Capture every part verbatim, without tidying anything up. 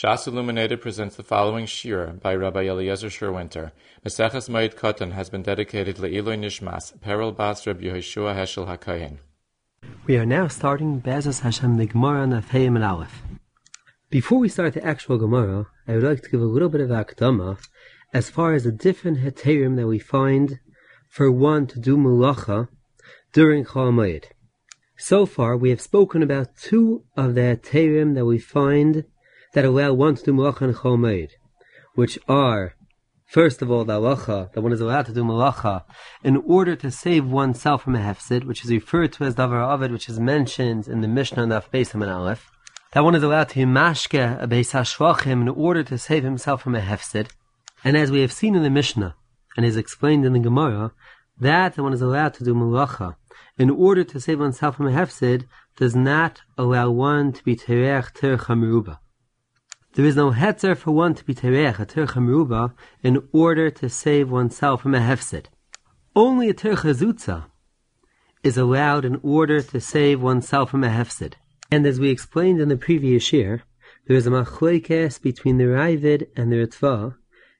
Shas Illuminated presents the following shir by Rabbi Eliezer Sherwinter. Maseches Moed Katan has been dedicated Le'iloi Nishmas, Peril Bas Reb Yehoshua Heschel HaKohen. We are now starting Be'ezus Hashem the Gemara on Afheim and Aleph. Before we start the actual Gemara, I would like to give a little bit of akdama as far as the different heterim that we find for one to do melacha during Chol Moed. So far, we have spoken about two of the heterim that we find that allow one to do melacha in Chol Moed, which are, first of all, the halacha, that one is allowed to do melacha in order to save oneself from a hefsid, which is referred to as davar avid, which is mentioned in the Mishnah and the Beis Haman Aleph. That one is allowed to mashke a beis hashvachim in order to save himself from a hefsid. And as we have seen in the Mishnah, and is explained in the Gemara, that one is allowed to do melacha in order to save oneself from a hefsid does not allow one to be terech tercha meruba. There is no heter for one to be terech a tercha meruba in order to save oneself from a hefsid. Only a tercha zutza is allowed in order to save oneself from a hefsid. And as we explained in the previous year, there is a machlokes between the Ravid and the Ritva.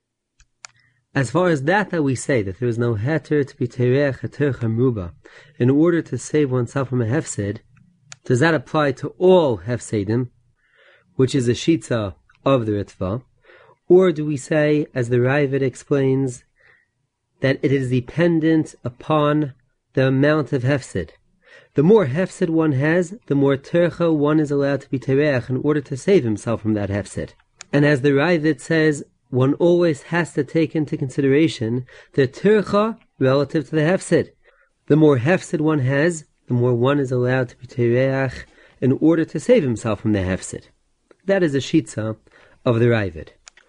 As far as that that we say that there is no heter to be terech a tercha meruba in order to save oneself from a hefsid, does that apply to all hefsedim, which is a shitza of the Ritva, or do we say, as the Ravid explains, that it is dependent upon the amount of hefsid? The more hefsid one has, the more tercha one is allowed to be terech in order to save himself from that hefsid. And as the Ravid says, one always has to take into consideration the tercha relative to the hefsid. The more hefsid one has, the more one is allowed to be terech in order to save himself from the hefsid. That is a shitza of the Ravid.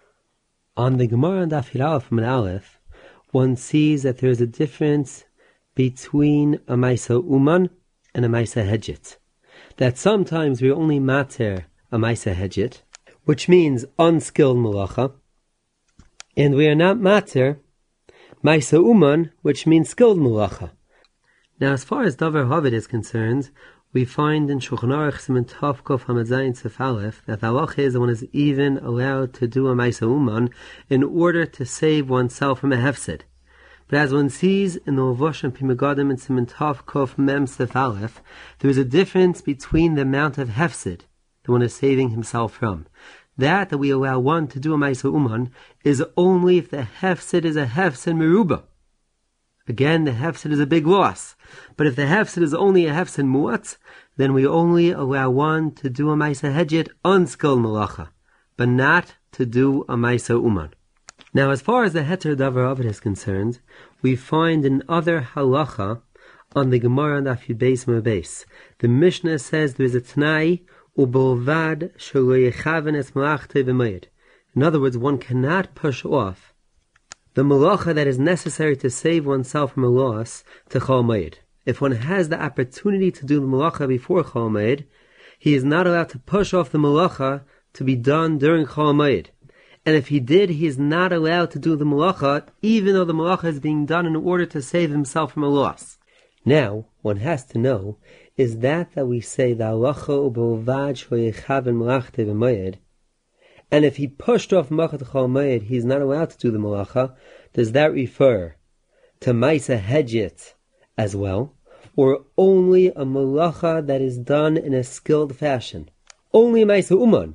On the Gemara and Daf Aleph from an Aleph, one sees that there is a difference between a Maisa Uman and a Maisa Hedjit. That sometimes we only mater a Maisa Hedjit, which means unskilled malacha, and we are not mater Maisa Uman, which means skilled malacha. Now, as far as Davar Havid is concerned, we find in Shulchan Aruch Siman Tov Kof Hamad Zayin Sef Aleph that the halacha is that one is even allowed to do a Maisa Uman in order to save oneself from a hefsid. But as one sees in the Levush and Pi Megadim and Siman Tov Kof Mem Sef Aleph, there is a difference between the amount of hefsid that one is saving himself from. That that we allow one to do a Maisa Uman is only if the hefsid is a hefsid meruba. Again, the hefsid is a big loss. But if the hefsid is only a hefsid mu'at, then we only allow one to do a Maisa Hedjit unskilled malacha, but not to do a Maisa Uman. Now, as far as the heter davar avid is concerned, we find in other halacha on the Gemara and Daf Yud Beis Mebeis. The Mishnah says there is a Tanai u'bolvad shelo yechaven es malachte b'moed. In other words, one cannot push off the malacha that is necessary to save oneself from a loss to Chol Moed. If one has the opportunity to do the malacha before Chol Moed, he is not allowed to push off the malacha to be done during Chol Moed. And if he did, he is not allowed to do the malacha, even though the malacha is being done in order to save himself from a loss. Now, one has to know, is that that we say the halacha u'bolvad shelo yechaven malachte b'moed, and if he pushed off Malachat Chol Moed, he is not allowed to do the malacha. Does that refer to Maisa Hedjit as well, or only a malacha that is done in a skilled fashion? Only Maisa Uman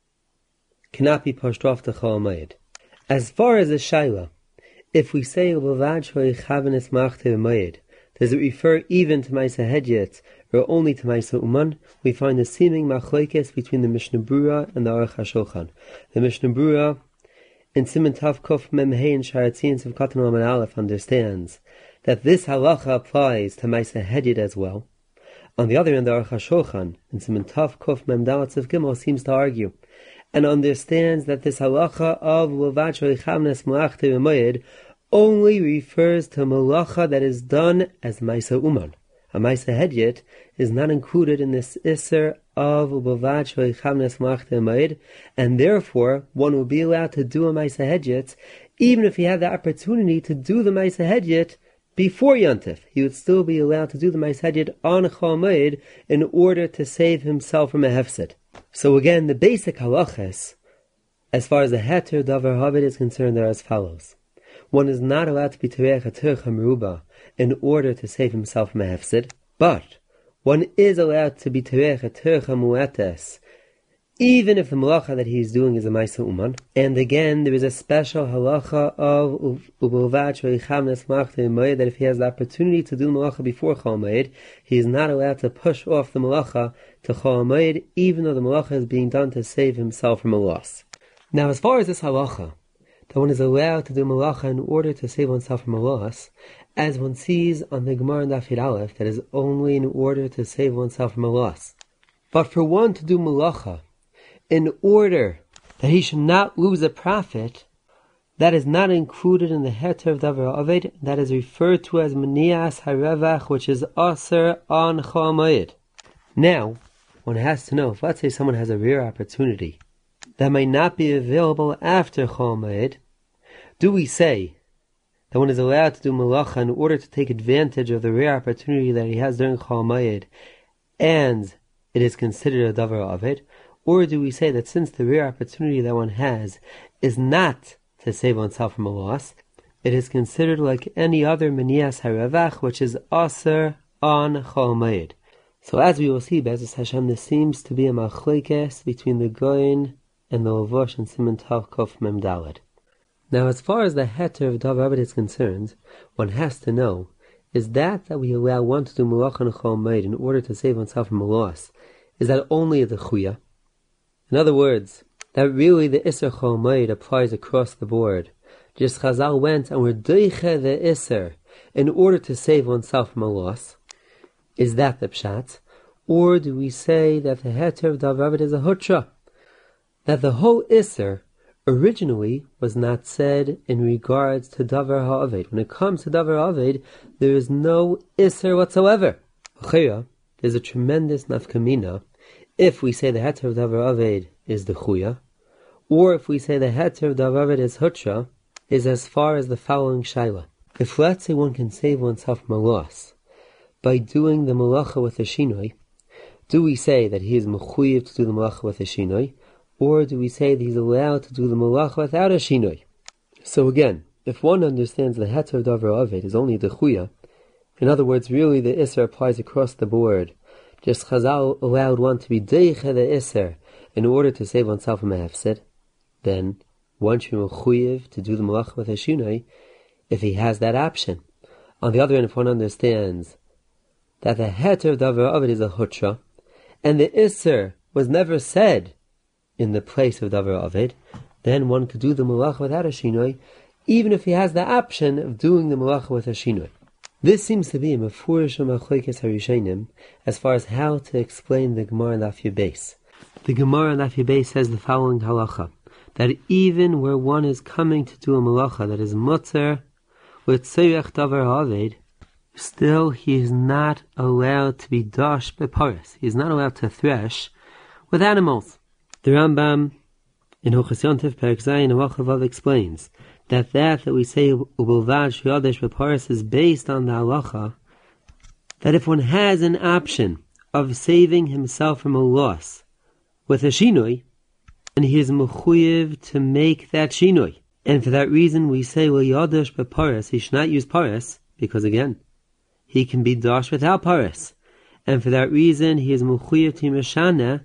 cannot be pushed off to Chol Moed. As far as the Shaila, if we say U'bolvad shelo yechaven es malachte b'moed, does it refer even to Maisa Hedjit or only to Maisa Uman? We find a seeming machlokes between the Mishnah Brura and the Aruch HaShulchan. The Mishnah Brura in Siman Tav Kof Mem Hey and Sharatzian Sev Katan Lamed Aleph understands that this halacha applies to Maisa Hedjit as well. On the other hand, the Aruch HaShulchan in Siman Tav Kof Mem Dalet Sev Gimel seems to argue and understands that this halacha of U'bolvad shelo yechaven es malachte b'moed only refers to malacha that is done as Maisa Uman. A Maisa Hedjit is not included in this Isser of U'bolvad shelo yechaven es malachte b'moed, and therefore one will be allowed to do a Maisa Hedjit even if he had the opportunity to do the Maisa Hedjit before Yontif. He would still be allowed to do the Maisa Hedjit on Chol Moed in order to save himself from a hefsid. So again, the basic halachas As far as the heter davar havid is concerned, there are as follows. One is not allowed to be tereich a tircha meruba in order to save himself from a hefsid, but one is allowed to be tereich a tircha muetes, even if the malacha that he is doing is a Maisa Uman. And again, there is a special halacha of Ubelvat Shveichav Nesmach Moed that if he has the opportunity to do the malacha before Chol Moed, he is not allowed to push off the malacha to Chol Moed, even though the malacha is being done to save himself from a loss. Now, as far as this halacha, that one is allowed to do malacha in order to save oneself from a loss, as one sees on the Gemara in Daf Yud Aleph, that is only in order to save oneself from a loss. But for one to do malacha in order that he should not lose a profit, that is not included in the heter of davar aved, that is referred to as manias harevach, which is aser on Chol Moed. Now, one has to know, if let's say someone has a rare opportunity that might not be available after Chol Moed, do we say that one is allowed to do malacha in order to take advantage of the rare opportunity that he has during Chol Moed, and it is considered a davar aved? Or do we say that since the rare opportunity that one has is not to save oneself from a loss, it is considered like any other manias harevach, which is aser on Chol Moed? So as we will see, Be'ezus Hashem, there seems to be a machlekes between the Goyin and the Lavosh and Siman Tav Kof Mem Daled. Now, as far as the heter of davar aved is concerned, one has to know, is that that we allow one to do malacha on Chol Moed in order to save oneself from a loss, is that only a dechuya? In other words, that really the Isser Chol Moed applies across the board. Just Chazal went and were doiche the Isser in order to save oneself from a loss. Is that the pshat? Or do we say that the heter of davar aved is a hutra? That the whole Isser originally was not said in regards to davar ha'aved. When it comes to davar ha'aved, there is no Isser whatsoever. There's a tremendous nafkamina if we say the heter of davar aved is the chuya, or if we say the heter of davar aved is hutra, is as far as the following shaila. If let's say one can save oneself from a loss by doing the malacha with a shinoi, do we say that he is mechuyev to do the malacha with a shinoi, or do we say that he's allowed to do the malacha without a shinoi? So again, if one understands the heter of davar aved is only the chuya, in other words, really the isser applies across the board, just Chazal allowed one to be deiche the Isser in order to save oneself from a hefsid, then one should be mechuyev to do the malacha with a shinoi if he has that option. On the other hand, if one understands that the heter of davar aved is a hutra, and the Isser was never said in the place of davar aved, then one could do the malacha without a shinoi, even if he has the option of doing the malacha with a shinoi. This seems to be a mefurish machlekes harishonim as far as how to explain the Gemara in Daf Yud Beis. The Gemara in Daf Yud Beis says the following halacha, that even where one is coming to do a malacha that is mutzer with tzorech davar ha'aved, still he is not allowed to be dash beparis. He is not allowed to thresh with animals. The Rambam in Hilchos Yontif Perek Zayin Halacha Vav explains that that that we say ubelvad shyadesh beparis is based on the halacha that if one has an option of saving himself from a loss with a shinoi, and he is mechuyev to make that shinoi, and for that reason we say well yadesh beparis, he should not use paris, because again he can be dash without paris, and for that reason he is mechuyev to meshana,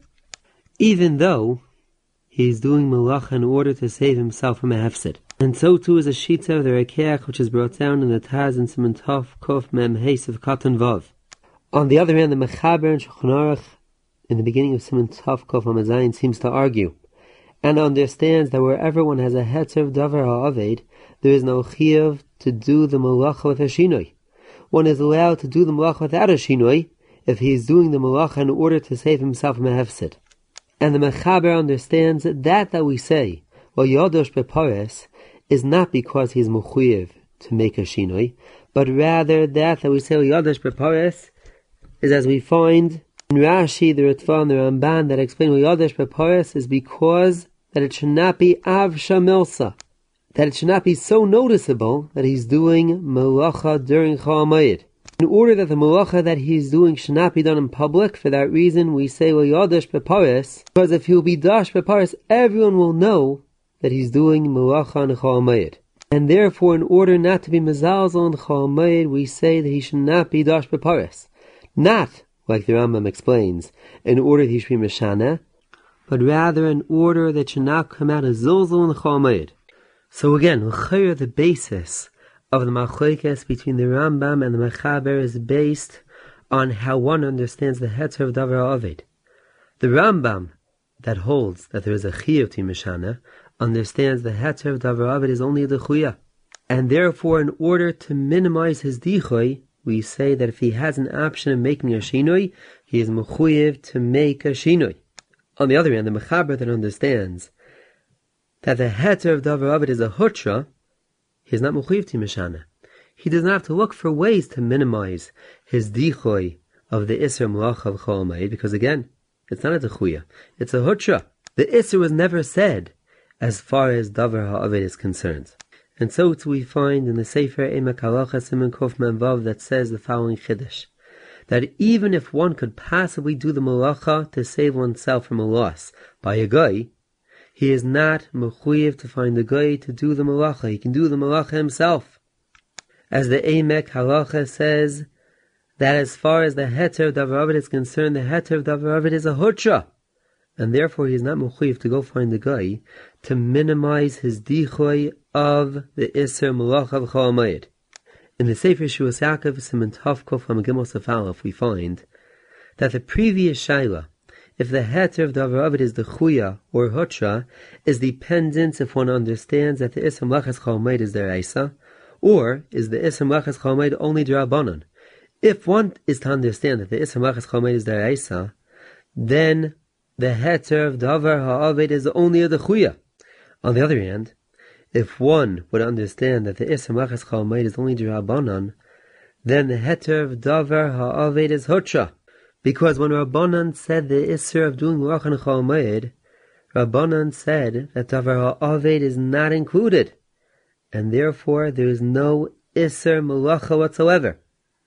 even though he is doing malacha in order to save himself from a hefsid. And so too is a shita of the Rekeach, which is brought down in the Taz and Siman Tov Kof Mem Heis of Katan Vav. On the other hand, the Mechaber and Shulchan Aruch in the beginning of Siman Tov Kof Mem Zayin seems to argue and understands that wherever one has a hetzer of davar ha'aved, there is no chiyuv to do the malacha with a shinoi. One is allowed to do the malacha without a shinoi if he is doing the malacha in order to save himself from a hefsid. And the Mechaber understands that that we say, well, yadosh bepares, is not because he is mechuyev to make a shinoi, but rather that that we say yadosh bepares is as we find in Rashi, the Ritva, and the Ramban that explain yadosh bepares is because that it should not be avsha milsa, that it should not be so noticeable that he's doing malacha during Chol Moed. In order that the malacha that he's doing should not be done in public, for that reason we say well yadosh bepares, because if he'll be dash bepares, everyone will know that he's doing Melacha on Chol Hamoed. And therefore, in order not to be Mezalzel on Chol Hamoed, we say that he should not be Dash B'Paris. Not, like the Rambam explains, in order that he should be Meshana, but rather in order that should not come out as Zilzal in Chol Hamoed. So again, l'chayr, the basis of the machlokes between the Rambam and the Mechaber is based on how one understands the heter of Davar Ha'aved. The Rambam, that holds that there is a chiyuv to Meshana, understands the heter of Davar Ha'aved is only a dechuya. And therefore, in order to minimize his dichoy, we say that if he has an option of making a shinoi, he is mechuyev to make a shinoi. On the other hand, the Mechaber that understands that the heter of Davar Ha'aved is a hutra, he is not mechuyev to Meshana. He does not have to look for ways to minimize his dichoy of the Isser Melacha of Chol Hamoed, because again, it's not a dechuya, it's a hutra. The Isser was never said as far as Davar Ha'aved is concerned. And so too we find in the Sefer Emek Halacha Siman Kuf Mem Vav that says the following chiddush, that even if one could possibly do the Melacha to save oneself from a loss by a guy, he is not mechuyev to find a guy to do the Melacha. He can do the Melacha himself. As the Emek Halacha says, that as far as the heter of Davar Ha'aved is concerned, the heter of Davar Ha'aved is a hutra, and therefore he is not mechuyev to go find a guy to minimize his dichoy of the Isser Melacha of Chol Hamoed. In the Sefer Shuas Yaakov Siman Tav Kuf Am Gimel Sef Aleph, we find that the previous shaila, if the heter of Davar Ha'aved is the chuya or hutra, is dependent if one understands that the Isser Melachas Chol Hamoed is deraisa, or is the Isser Melachas Chol Hamoed only d'Rabbanan. If one is to understand that the Isser Melachas Chol Hamoed is deraisa, then the heter of Davar Ha'aved is only a dechuya. On the other hand, if one would understand that the Isser Melachas Chol Hamoed is only d'Rabbanan, then the heter of Davar Ha'aved is hutra. Because when Rabbanan said the Isser of doing Melacha on Chol Hamoed, Rabbanan said that Davar Ha'aved is not included, and therefore there is no Isser Melacha whatsoever.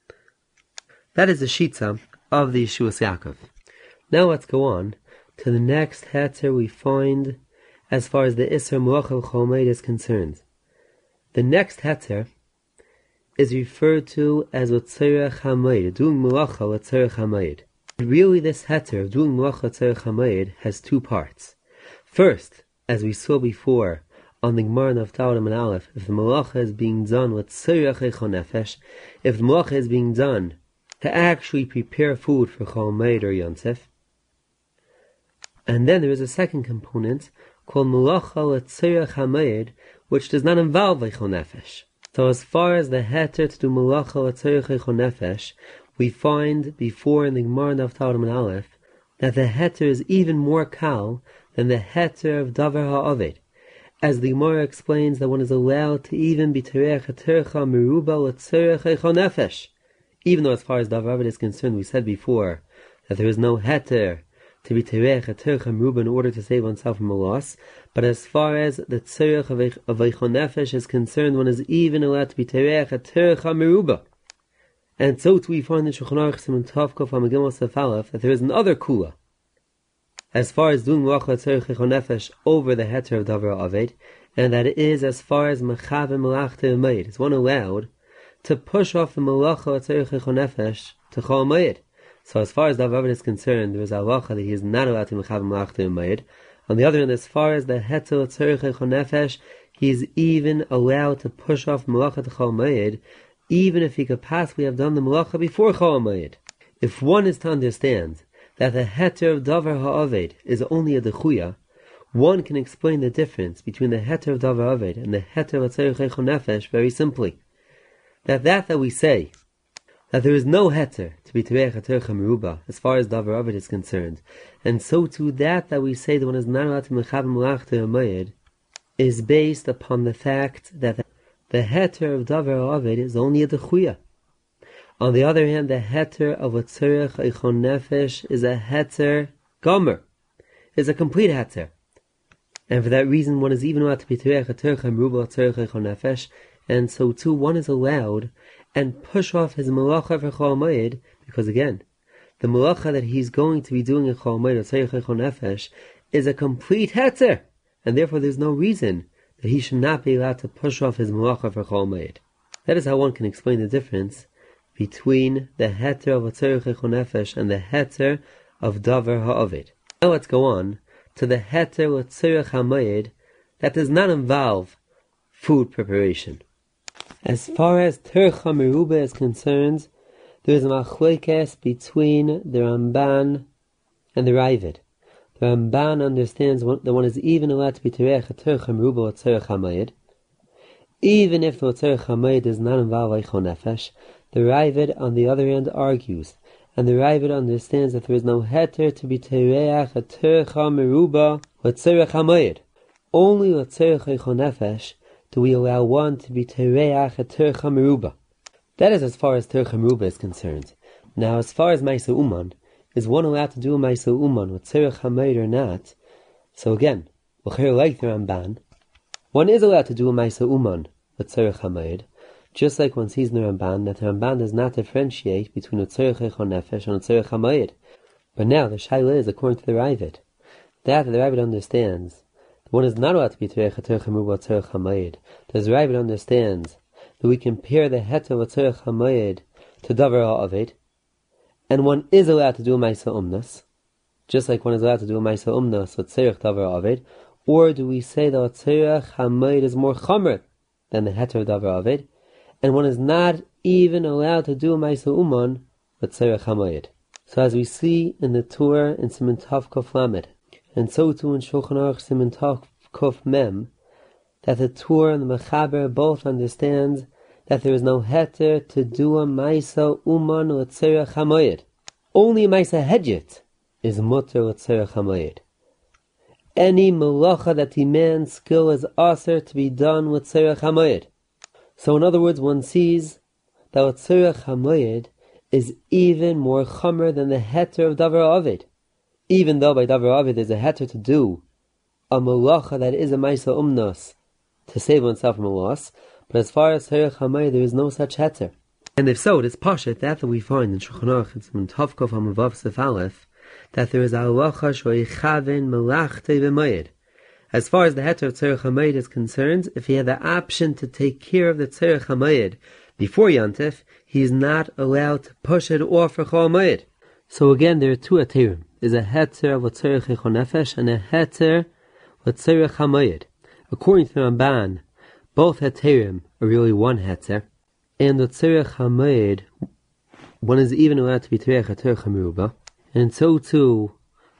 That is the shitza of the Yeshuas Yaakov. Now let's go on to the next heter we find as far as the Isser Melacha of Chol Hamoed is concerned. The next heter is referred to as Tzorech Hamoed, doing Melacha Tzorech Hamoed. Really, this heter of doing Melacha Tzorech Hamoed has two parts. First, as we saw before on the Gemara of Talmud and Aleph, if the Melacha is being done with Tzorech Eichon Nefesh, if the Melacha is being done to actually prepare food for Chol Hamoed or Yontzef, and then there is a second component called Melacha Tzorech Hamoed, which does not involve Eichon Nefesh. So as far as the heter to do Melacha Tzorech Eichon Nefesh, we find before in the Gemara of Talmud and Aleph that the heter is even more kal than the heter of Davar Ha'aved. As the Gemara explains that one is allowed to even be terech tercha meruba l'tzorech eichon nefesh. Even though as far as Davar Ha'aved is concerned, we said before that there is no heter to be terech tercha meruba in order to save oneself from a loss. But as far as the tzorech of eichon nefesh is concerned, one is even allowed to be terech tercha meruba. And so too we find in Shulchan Aruch Siman Tav Kuf Am Gimel Sef Aleph that there is another kula as far as doing Melacha Tzorech Eichon Nefesh over the heter of Davar Ha'aved, and that it is as far as Mechav Melachta Hamoed. Is one allowed to push off the Melacha Tzorech Eichon Nefesh to Chol Hamoed? So as far as Davar Ha'aved is concerned, there is a halacha that he is not allowed to Mechav Melachta Hamoed. On the other hand, as far as the heter Tzorech Eichon Nefesh, he is even allowed to push off Melacha to Chol Hamoed, even if he could possibly have done the Melacha before Chol Hamoed. If one is to understand that the heter of Davar Ha'aved is only a dechuya, one can explain the difference between the heter of Davar Ha'aved and the heter of Tzorech Eichon Nefesh very simply. That that that we say, that there is no heter to be terech tercha meruba as far as Davar Ha'aved is concerned, and so too that that we say that one is not allowed to mechav melachta hamoed, is based upon the fact that the heter of Davar Ha'aved is only a dechuya. On the other hand, the heter of a tzorech eichon nefesh is a heter gomer, is a complete heter. And for that reason, one is even allowed to be terech tercha meruba tzorech eichon nefesh, and so too one is allowed and push off his malacha for Chol Hamoed, because again, the malacha that he's going to be doing in Chol Hamoed or tzorech eichon nefesh is a complete heter, and therefore there's no reason that he should not be allowed to push off his malacha for Chol Moed. That is how one can explain the difference between the heter of Atzerich Eichon Nefesh and the heter of Davar Ha'ovid. Now let's go on to the heter Atzerich HaMoed that does not involve food preparation. As far as Tercha Meruba is concerned, there is a machlokes between the Ramban and the Ravid. The Ramban understands that one is even allowed to be Terech a Tercha Meruba or Terech HaMoed, even if the Terech HaMoed does not involve Eichon Nefesh. The Ravid, on the other hand, argues, and the Ravid understands that there is no heter to be Terech a Tercha Meruba or Terech HaMoed. Only with Terech Eichon Nefesh do we allow one to be Tereach a Tercha Meruba. That is as far as Tercha Meruba is concerned. Now, as far as Maisa Uman, is one allowed to do a Maisa Uman with Terech HaMoed or not? So again, l'chayr like the Ramban, one is allowed to do a Maisa Uman with Terech HaMoed, just like one sees in the Ramban that the Ramban does not differentiate between a Terech Eichon Nefesh and a Terech HaMoed. But now, the Shaila is, according to the Ravid, that the Ravid understands one is not allowed to be Terech HaTerech HaMeruba Terech HaMoed. The Ravid understands that we compare the heter of Terech HaMoed to Davar Ha'ovid, and one is allowed to do a Maisa Umnas, just like one is allowed to do a Maisa Umnas with Terech Davar Ha'ovid. Or do we say that Terech HaMoed is more chomer than the heter of Davar Ha'ovid, and one is not even allowed to do a Maisa Uman with Terech HaMoed? So as we see in the Torah in Siman Tav Kof Lamed, and so too in Shulchan Aruch Siman Tav Kof Mem, that the Torah and the Mechaber both understand that there is no heter to do a Maisa Uman or Terech HaMoed. Only a Maisa Hedjit is mutter or Terech HaMoed. Any melacha that demands skill is aser to be done with Terech HaMoed. So in other words, one sees that with Terech HaMoed is even more chomer than the heter of Davar Ha'ovid. Even though by Davar Ha'ovid there's a heter to do a malacha that is a Maisa Umnos to save oneself from a loss, but as far as Terech HaMoed there is no such heter. And if so, it is pashut that that we find in Shulchan Aruch in Tav Kof HaMavav Sef Aleph that there is a halacha shoyichaven melachte v'moed. As far as the heter of Terech HaMoed is concerned, if he had the option to take care of the Terech HaMoed before Yantif, he is not allowed to push it off for Chol Moed. So again, there are two heterim. There's a heter of Terech Eichon Nefesh and a heter of Terech HaMoed. According to the Ramban, both heterim are really one heter, and the Terech HaMoed, one is even allowed to be Terech HaTerech HaMeruba, and so too,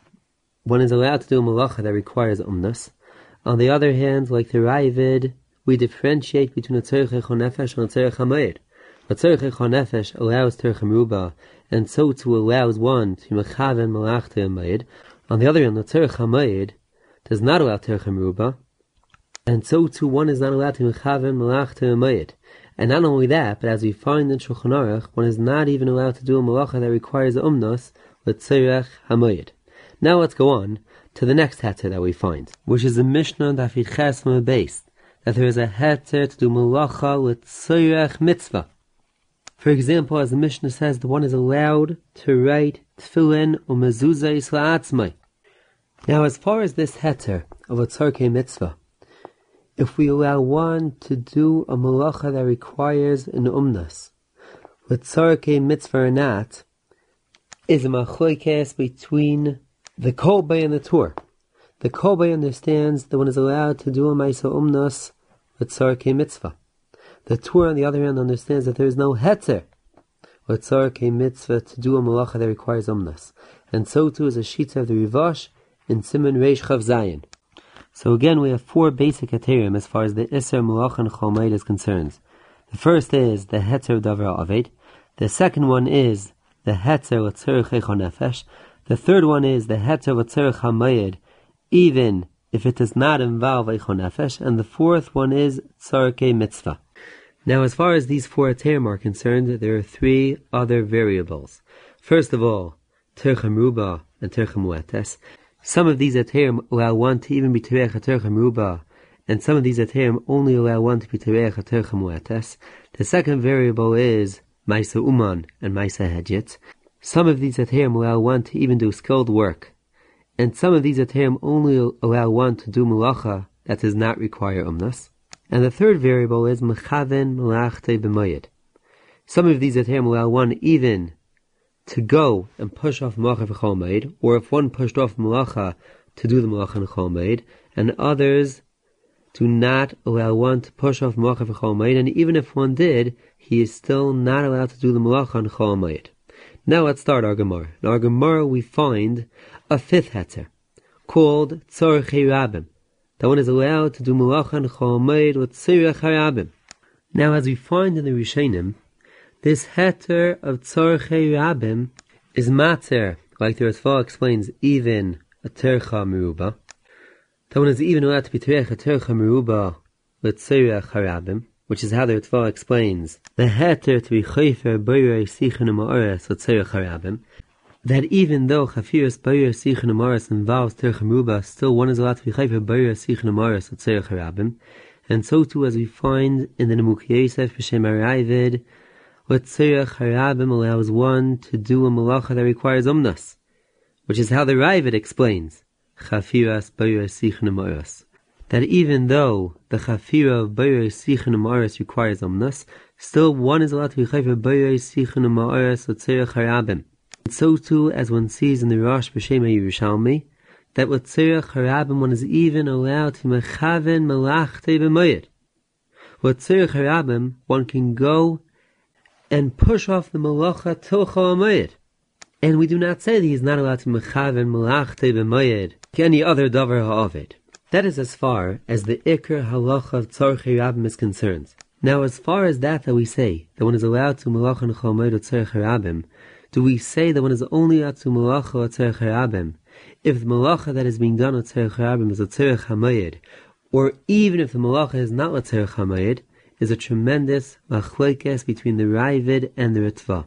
one is allowed to do a malacha that requires umnas. On the other hand, like the Ravid, we differentiate between a Terech Eichon Nefesh and a Terech HaMoed. A Terech Eichon Nefesh allows Terech HaMeruba, and so too allows one to mechaven malach Terech. On the other hand, the Terech HaMoed does not allow Terech HaMeruba, and so too one is not allowed to mechaven malach Terech. And not only that, but as we find in Shulchan Aruch, one is not even allowed to do a malacha that requires umnos with Terech HaMoed. Now let's go on to the next heter that we find, which is the Mishnah Dafid Ches Beis, that there is a heter to do malacha with Terech Mitzvah. For example, as the Mishnah says, the one is allowed to write tefillin or mezuzah yisla atzmai. Now, as far as this heter of a tzarkei mitzvah, if we allow one to do a malacha that requires an umnas, with tzarkei mitzvah or not, is a machlokes between the Kolbei and the Tur. The Kolbei understands that one is allowed to do a maisa umnas with tzarkei mitzvah. The Tur, on the other hand, understands that there is no heter with tzarkei mitzvah to do a malacha that requires umnas. And so too is a shita of the Rivash in Siman Reish Chav Zayin. So again, we have four basic heterim as far as the Isser Malacha and Chol Moed is concerned. The first is the heter of Davar Ha'ovid. The second one is the heter of Terech Eichon Nefesh. The third one is the heter of Terech HaMoed, even if it does not involve Eichon Nefesh. And the fourth one is tzarkei mitzvah. Now, as far as these four heterim are concerned, there are three other variables. First of all, Terech HaMeruba and Terech HaMuetes. Some of these heterim allow one to even be Terech HaTerech HaMeruba, and some of these heterim only allow one to be Terech HaTerech HaMuetes. The second variable is Maisa Uman and Maisa Hedjit. Some of these heterim allow one to even do skilled work and some of these heterim only allow one to do malacha that does not require umnas. And the third variable is mechaven malachte b'mayid. Some of these heterim allow one even to go and push off malacha v'chol mayid, or if one pushed off malacha, to do the malacha in chol mayid, and others do not allow one to push off malacha v'chol mayid, and even if one did, he is still not allowed to do the malacha in chol mayid. Now let's start our Gemara. In our Gemara we find a fifth heter, called tzorchei rabim. That one is allowed to do malacha and chol mayid with tzorchei rabim. Now, as we find in the Rishonim, this heter of tzorchei rabim is mater, like the Ritva explains, even a tercha meruba. That one is even allowed to be terech a tercha meruba with tzorchei rabim, which is how the Ritva explains the heter to be chayfer b'yirei sichen u'ma'ares with tzorchei rabim. That even though chafiras b'yirei sichen u'ma'ares involves tercha meruba, still one is allowed to be chayfer b'yirei sichen u'ma'ares with tzorchei rabim. And so too, as we find in the Nemuk Yosef b'shem Aravid, what tzorchei rabim allows one to do a malacha that requires umnas, which is how the Ravid explains chafiras b'yirei sichen u'ma'ares. That even though the chafira of b'yirei sichen u'ma'ares requires umnas, still one is allowed to be chayfer b'yirei sichen u'ma'ares with tzorchei rabim. And so too, as one sees in the Rosh b'shem Yerushalmi, that with tzorchei rabim one is even allowed to mechaven malachte b'mayid. With tzorchei rabim one can go and push off the malacha till chol mayid. And we do not say that he is not allowed to mechaven malachte b'mayid like any other davar ha'avid. That is as far as the ikar halacha of tzorchei rabim is concerned. Now, as far as that that we say that one is allowed to malacha and chol mayid with tzorchei rabim, do we say that one is only allowed to malacha with tzorchei rabim if the malacha that is being done with tzorchei rabim is a tzorchei hamayid, or even if the malacha is not with tzorchei hamayid, is a tremendous machlokes between the Ravid and the Ritva.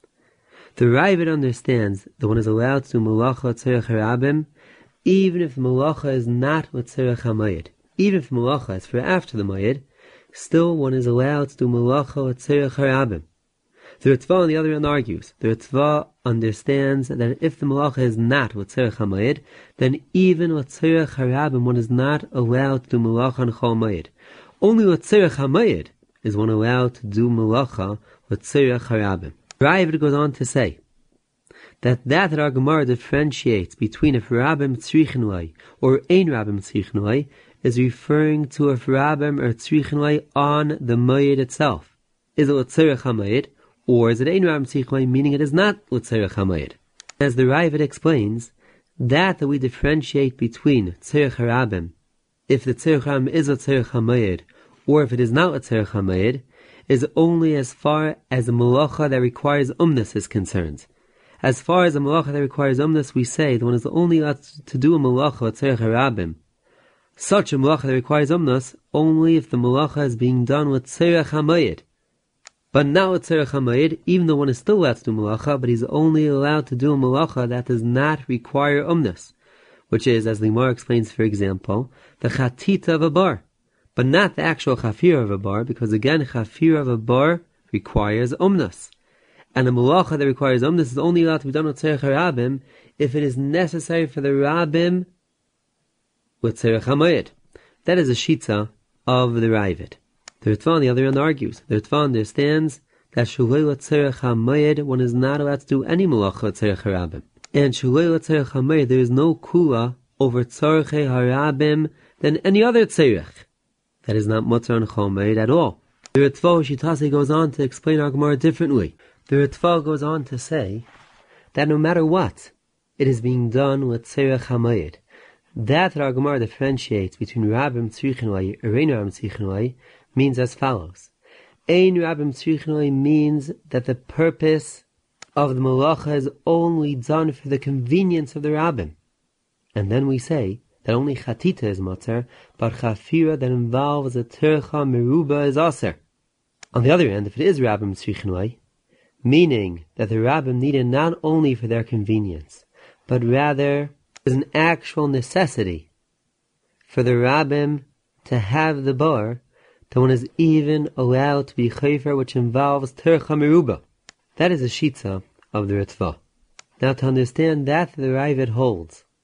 The Ravid understands that one is allowed to do malacha with tzorchei rabim even if the malacha is not with tzorchei hamayid. Even if the malacha is for after the mayid, still one is allowed to do malacha with tzorchei rabim. The Ritva, on the other hand, argues. The Ritva understands that if the malacha is not with tzorchei hamayid, then even with tzorchei rabim one is not allowed to do malacha and chol mayid. Only with tzorchei hamayid is one allowed to do malacha with tzorchei rabim. Ravid goes on to say that that that our Gemara differentiates between if rabim tzrichin lei or ein rabim tzrichin lei is referring to if rabim or tzrichin lei on the mayid itself. Is it with tzorchei hamayid, or is it ein rabim tzrichin lei, meaning it is not with tzorchei hamayid? As the Ravid explains, that that we differentiate between tzorchei rabim, if the tzorchei rabim is with tzorchei hamayid, or if it is not with tzorchei hamayid, is only as far as the malacha that requires umnas is concerned. As far as the malacha that requires umnas, we say the one is only allowed to do a malacha with tzorchei rabim. Such a malacha that requires umnas only if the malacha is being done with tzorchei hamayid. But not with tzorchei hamayid, even though one is still allowed to do malacha, but he's only allowed to do a malacha that does not require umnas, which is, as the Gemara explains, for example, the chatita of a bar, but not the actual chafira of a bar, because again, chafira of a bar requires umnas. And the malacha that requires umnas is only allowed to be done with tzorchei rabim if it is necessary for the rabim with tzorchei hamayid. That is a shita of the Ravid. The Ritva, on the other hand, argues. The Ritva understands that shulei with tzorchei hamayid one is not allowed to do any malacha with tzorchei rabim. And shulei with tzorchei hamayid there is no kula over tzorchei harabim than any other tzorech. That is not mutzar and chol mayid at all. The Ritva Shitase goes on to explain our Gemara differently. The Ritva goes on to say that no matter what, it is being done with tzorchei hamayid. That our Gemara differentiates between rabim tzrichin lei or ein rabim tzrichin lei means as follows. Ein rabim tzrichin lei means that the purpose of the malacha is only done for the convenience of the rabim. And then we say that only chatita is matzar, but chafira that involves a tercha meruba is aser. On the other hand, if it is rabim tzrichin lei, meaning that the rabbim need it not only for their convenience, but rather is an actual necessity for the rabbim to have the bar, that one is even allowed to be chayfer, which involves tercha meruba. That is a shita of the Ritva. Now, to understand that the Ravid holds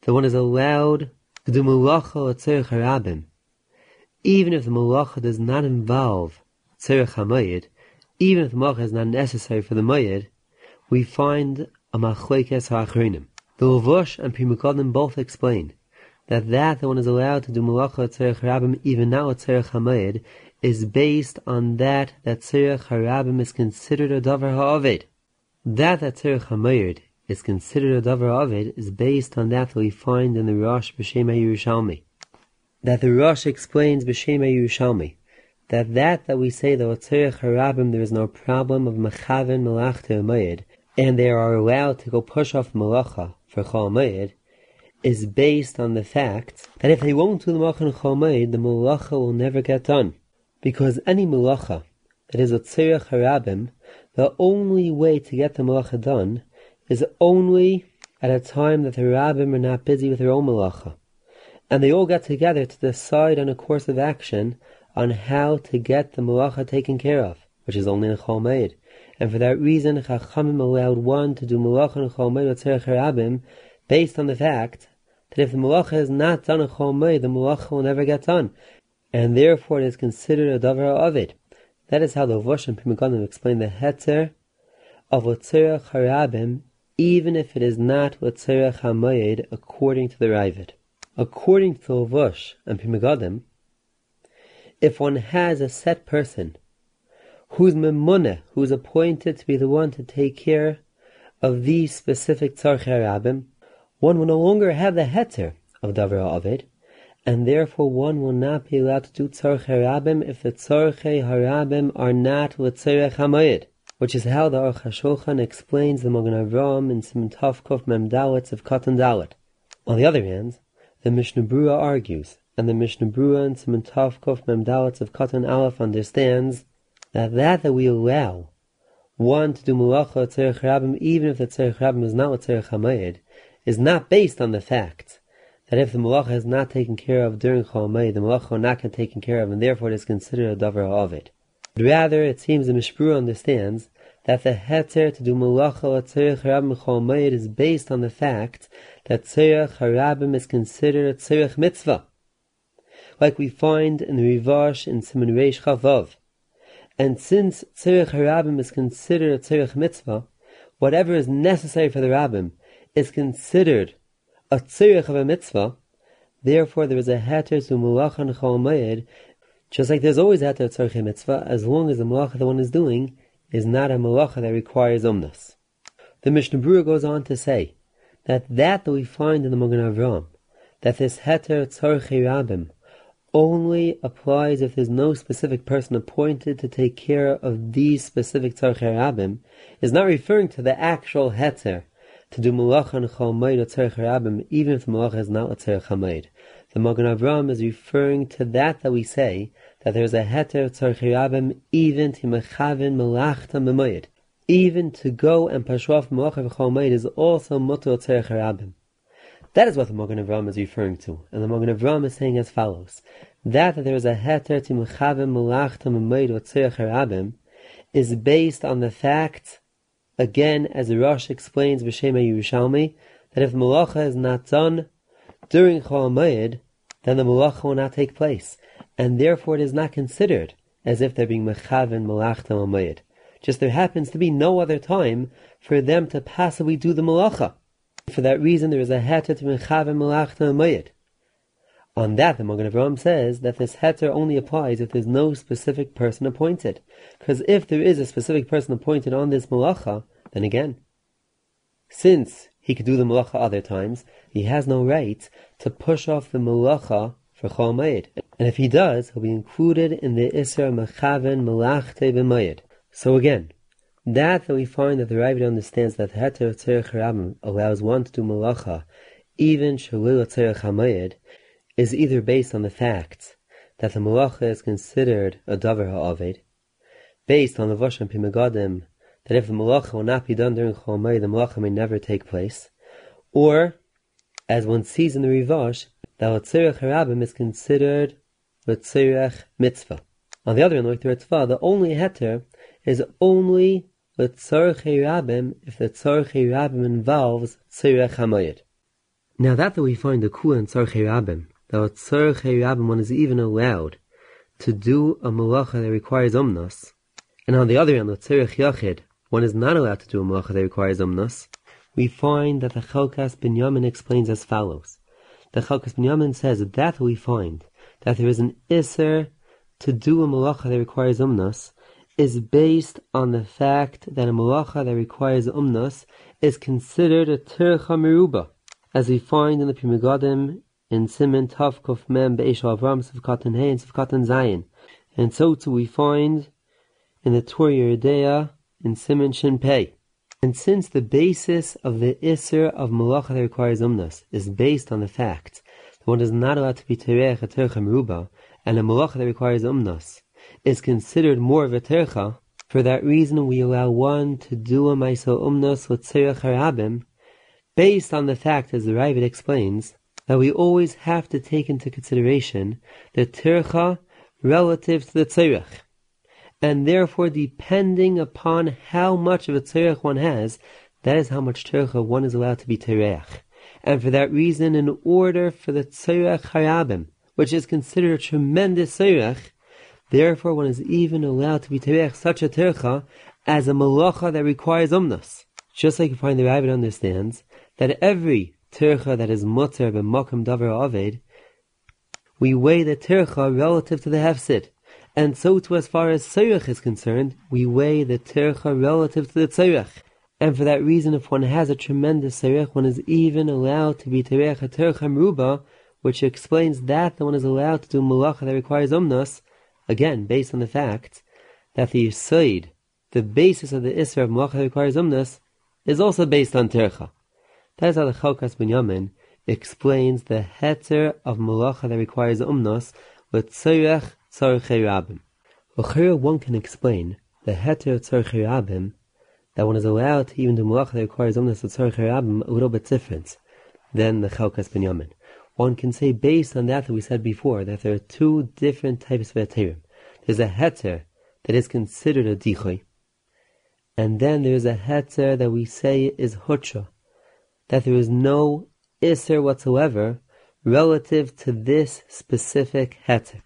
that one is allowed to do malacha l'tzerich harabim, even if the malacha does not involve tzerich hamayid, even if the malacha is not necessary for the mayid, we find a machlekes ha'achronim. The Levush and Pri Megadim both explain that that that one is allowed to do malacha l'tzerich harabim even not l'tzerich hamayid is based on that that tzerich harabim is considered a davar ha'aved. That that tzerich hamayid is considered a davar ha'aved is based on that that we find in the Rosh B'Shem HaYerushalmi. That the Rosh explains B'Shem HaYerushalmi that that that we say that l'tzerich harabim there is no problem of mechaven melachta hamayid, and they are allowed to go push off malacha for Chol Hamoed, is based on the fact that if they won't do the malacha in Chol Hamoed, the malacha will never get done. Because any malacha that is a tzerich harabim, the only way to get the malacha done is only at a time that the harabim are not busy with their own malacha. And they all get together to decide on a course of action on how to get the malacha taken care of, which is only in Chol Hamoed. And for that reason, Chachamim allowed one to do malacha in Chol Hamoed or tzerich harabim based on the fact that if the malacha is not done in Chol Hamoed, the malacha will never get done, and therefore it is considered a davar ha'aved. That is how the Levush and Pri Megadim explain the heter of tzerich harabim, even if it is not tzerich hamayid, according to the Ravid. According to the Levush and Pri Megadim, if one has a set person who's memuneh, who's appointed to be the one to take care of these specific tzarchei harabim, one will no longer have the heter of davar ha'aved, and therefore one will not be allowed to do tzarchei harabim if the tzarchei harabim are not l'tzerich hamayid, which is how the Aruch HaShulchan explains the Magen Avraham in Siman Tov Kuf Mem Dalet of Katan Dalet. On the other hand, the Mishnah Berurah argues, and the Mishnah Berurah in Siman Tov Kuf Mem Dalet of Katan Aleph understands that that that we allow one to do malacha tzerich harabim even if the tzerich harabim is not tzerich hamayid is not based on the fact that if the malacha is not taken care of during Chol Hamoed, the malacha will not get taken care of, and therefore it is considered a davar ha'aved. Rather, it seems the Mishnah Berurah understands that the heter to do malacha tzerich harabim in Chol Hamoed is based on the fact that tzerich harabim is considered a tzerich mitzvah, like we find in the Rivash in Siman Reish Chavav. And since tzerich harabim is considered a tzerich mitzvah, whatever is necessary for the rabbim is considered a tzerich of a mitzvah. Therefore, there is a heter to malacha and Chol Hamoed, just like there's always a heter to tzerich mitzvah, as long as the malacha the one is doing is not a malacha that requires umnus. The Mishnah Berurah goes on to say that that that we find in the Magen Avraham, that this heter tzerich harabim only applies if there's no specific person appointed to take care of these specific tzarchei harabim, is not referring to the actual heter to do malacha and Chol Hamoed or tzarchei harabim, even if the malacha is not a tzarchei hamayid. The Magen Avraham is referring to that that we say that there's a heter of tzarchei harabim even to mechaven melachta memayid, even to go and pashua malacha and Chol Hamoed is also mutar tzarchei harabim. That is what the Magen Avraham is referring to, and the Magen Avraham is saying as follows: that, that there is a heter to mechaven melachta memayid or tzarchei harabim is based on the fact, again, as the Rosh explains B'Shem HaYerushalmi, that if malacha is not done during Chol Hamoed, then the malacha will not take place, and therefore it is not considered as if they're being mechaven melachta memayid. Just there happens to be no other time for them to possibly do the malacha. For that reason, there is a heter to mechaven melachta memayid. On that, the Magen Avraham says that this heter only applies if there's no specific person appointed. Because if there is a specific person appointed on this malacha, then again, since he could do the malacha other times, he has no right to push off the malacha for Chol Hamoed. And if he does, he'll be included in the Isra mechaven melachta b'mayid. So again, that that we find that the Ravid understands that the heter of tzerich harabim allows one to do malacha even shalil tzerich hamayid is either based on the fact that the malacha is considered a davar ha'aved, based on the Levush and Pri Megadim, that if the malacha will not be done during Chol Hamoed, the malacha may never take place, or, as one sees in the Rivash, that tzerich harabim is considered tzerich mitzvah. On the other hand, like the Ritva, the only heter is only tzarchei harabim if the tzarchei harabim involves tzerich hamayid. Now that that we find the kula in tzarchei rabim, that with tzarchei rabim one is even allowed to do a malacha that requires umnas, and on the other hand, with tzarech yachid, one is not allowed to do a malacha that requires umnas, we find that the Chalkas Binyamin explains as follows. The Chalkas Binyamin says that that we find, that there is an iser to do a malacha that requires umnas, is based on the fact that a malacha that requires umnas is considered a tircha meruba, as we find in the Pri Megadim in Siman Tav Kuf Mem Be'eshal Avram Sivkatan Hey and Sivkatan Zayin, and so too we find in the Torah Yeridea in Siman Shin Pei. And since the basis of the iser of malacha that requires umnas is based on the fact that one is not allowed to be terech a tercha meruba, and a malacha that requires umnas is considered more of a tercha, for that reason we allow one to do a maisa umnas with tzerech harabim, based on the fact, as the Ravid explains, that we always have to take into consideration the tercha relative to the tzerech. And therefore, depending upon how much of a tzerech one has, that is how much tercha one is allowed to be terech. And for that reason, in order for the tzerech harabim, which is considered a tremendous tzerech, therefore one is even allowed to be terech such a tercha as a malacha that requires umnas. Just like you find the Ravid understands that every tercha that is mutter b'makom davar aved, we weigh the tercha relative to the hefsid. And so too, as far as tzerech is concerned, we weigh the tercha relative to the tzerech. And for that reason, if one has a tremendous tzerech, one is even allowed to be terech a tercha meruba, which explains that one is allowed to do malacha that requires umnas, again, based on the fact that the yisoid, the basis of the isra of malacha that requires umnas, is also based on tercha. That is how the Chalkas Binyamin explains the heter of malacha that requires umnas with tzerech tzarchei rabim. L'chira one can explain the heter of tzarchei rabim, that one is allowed to even do malacha that requires umnas with tzarchei rabim a little bit different than the Chalkas Binyamin. One can say, based on that that we said before, that there are two different types of heterim. There's a heter that is considered a dichoy, and then there's a heter that we say is hutra, that there is no iser whatsoever relative to this specific heter.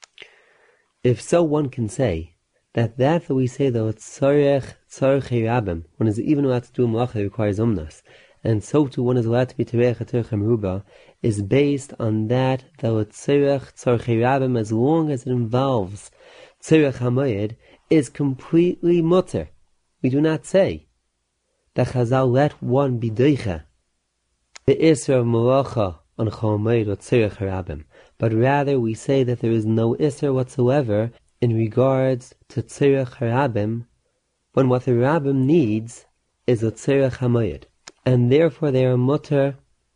If so, one can say that that that we say that with tzarech tzarchei rabim, one is even allowed to do a malacha that requires umnas, and so too one is allowed to be terech a tercha meruba, is based on that that with tzarech tzarchei rabim, as long as it involves tzarech hamayid, is completely mutter. We do not say that Chazal let one be doicha the isra of malacha on chol hamayid with tzarech harabim, but rather we say that there is no isra whatsoever in regards to tzarech harabim, when what the rabbim needs is a tzarech hamayid, and therefore they are mutter